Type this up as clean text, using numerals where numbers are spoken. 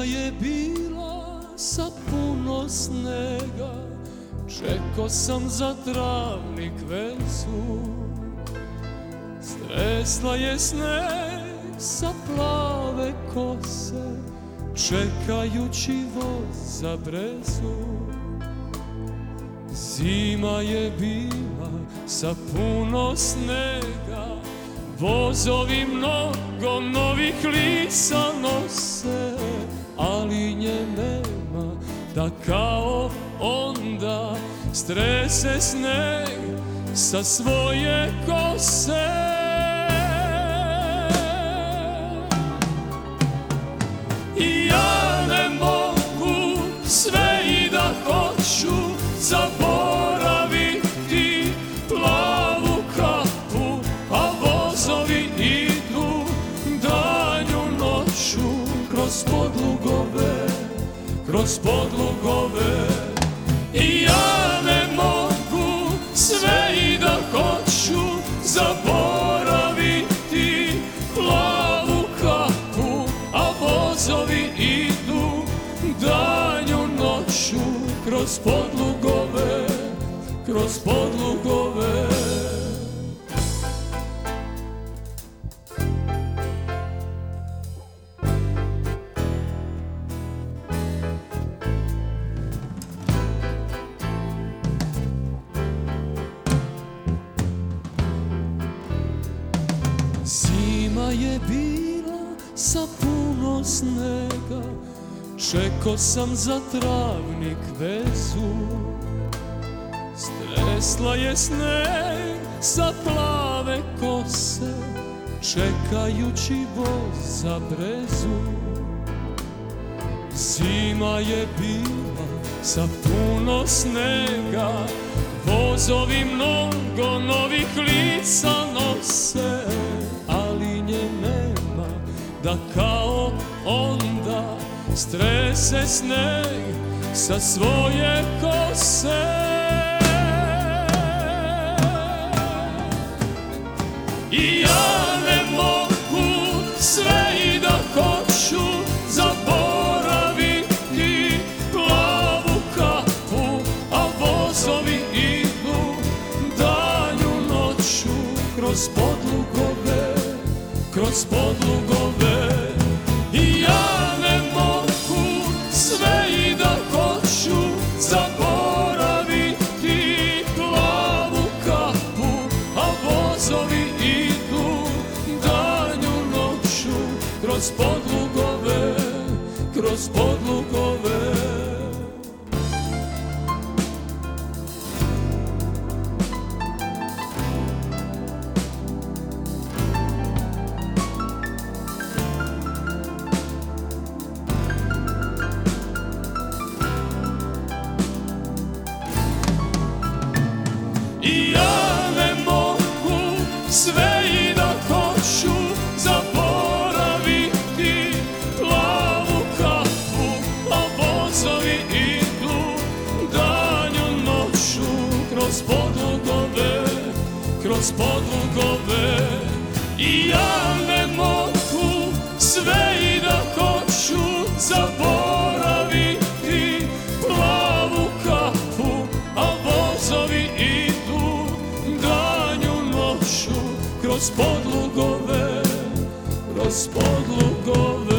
je bila sa puno snega, čekao sam za travnik vezu. Stresla je sneg sa plave kose, čekajući voz za brezu. Zima je bila sa puno snega, vozovi mnogo novih lica nose, ali nje nema da kao onda strese sneg sa svoje kose. I ja ne mogu sve i da hoću zaboraviti plavu kapu, a vozovi idu danju noću kroz podlugove, kroz podlugove. I ja ne mogu sve i da hoću zaboraviti plavu kapu, a vozovi idu danju noću kroz podlugove, kroz podlugove. Zima je bila sa puno snega, čekao sam za travnik vezu. Stresla je sneg sa plave kose, čekajući voz za brezu. Zima je bila sa puno snega, vozovi mnogo novih lica nose, ali nje nema da kao onda strese sneg sa svoje kose. I ja ne mogu sve i da hoću zaboraviti plavu kapu, a vozovi idu danju noću kroz podlugove, kroz podlugove. I ja ne mogu sve i da hoću zaboraviti plavu kapu, a vozovi idu danju noću kroz podlugove, kroz podlugove. I ja ne mogu sve i da hoću zaboraviti plavu kapu, a vozovi idu danju noću kroz podlugove, kroz podlugove. I ja ne mogu sve i da hoću zaboraviti plavu kapu, a vozovi idu danju noću kroz podlugove, kroz podlugove.